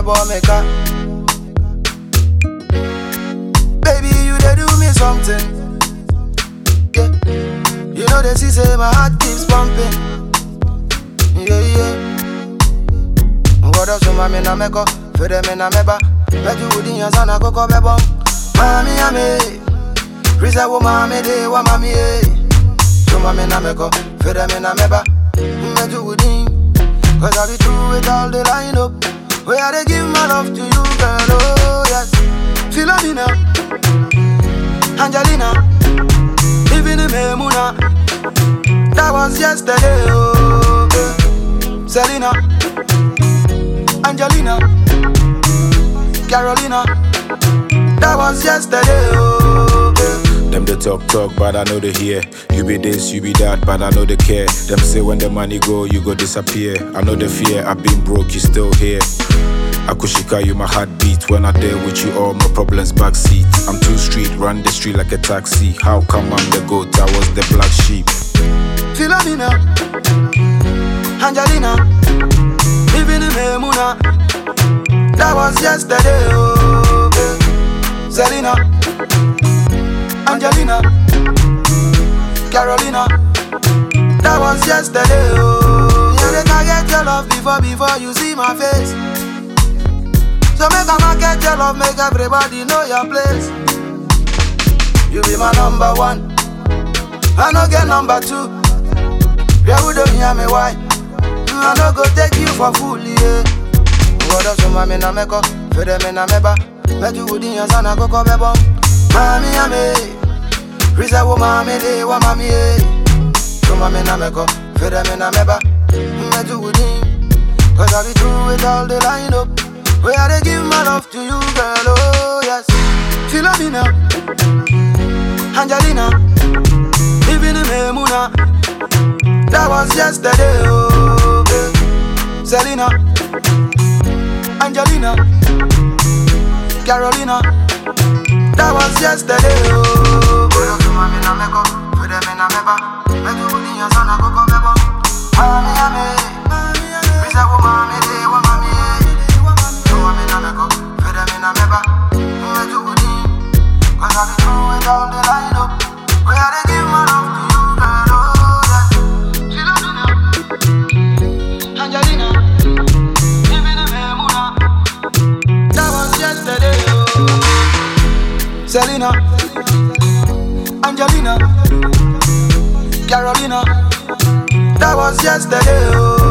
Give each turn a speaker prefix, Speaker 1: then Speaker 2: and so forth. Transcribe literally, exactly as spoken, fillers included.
Speaker 1: boy make up. Baby, you they do me something. Yeah. You know they see say my heart keeps pumping. Yeah, yeah. What else you mami na meko? For them in a meba. Bet you wouldn't your son a coco bebom. Mami ame. Risa wo mami de wa mami eh. So mami na meko. For them in a meba. Bet you wouldn't. Cause I be true with all the line up. Where I give my love to you, girl, oh yes. Philomena, Angelina, even in Memuna. That was yesterday, oh yeah. Selena, Angelina, Carolina. That was yesterday, oh yeah.
Speaker 2: Them they talk talk, but I know they hear. You be this, you be that, but I know they care. Them say when the money go, you go disappear. I know the fear, I've been broke, you still here. Akushika, you my heartbeat. When I there with you, all my problems backseat. I'm too street, run the street like a taxi. How come I'm the goat? I was the black sheep.
Speaker 1: Philomena, Angelina, even in Memuna. That was yesterday, oh yeah. Selena, Angelina, Carolina. That was yesterday, oh yeah. They can get your love before, before you see my face. So make a market your love, make everybody know your place. You be my number one, I no get number two. Yeah, we don't hear me why. I no go take you for fool, yeah. What else you mami na meko? For them in a meba. Bet you wouldn't your son a coco bebom. Mami ame. Risa wo mami de wa mami eh. So mami na meko. For them in a meba. Bet you wouldn't. Cause I be true with all the line up. Where I give my love to you, girl, oh yes. Philomena, Angelina, even in Memuna. That was yesterday, oh yeah. Selena, Angelina, Carolina. That was yesterday, oh yeah. Mami na meko, for them in a meba. Make you put in your son a coco bebo. Mami ame, Risa wo mami de wa mami eh. Mami na meko, for them in a meba. Make you put in. Cause I be true with all the line up. Where I give my love to you, girl, oh yes. Philomena, Angelina, even in Memuna. That was yesterday, oh. Selena, Angelina, Carolina. That was yesterday, oh.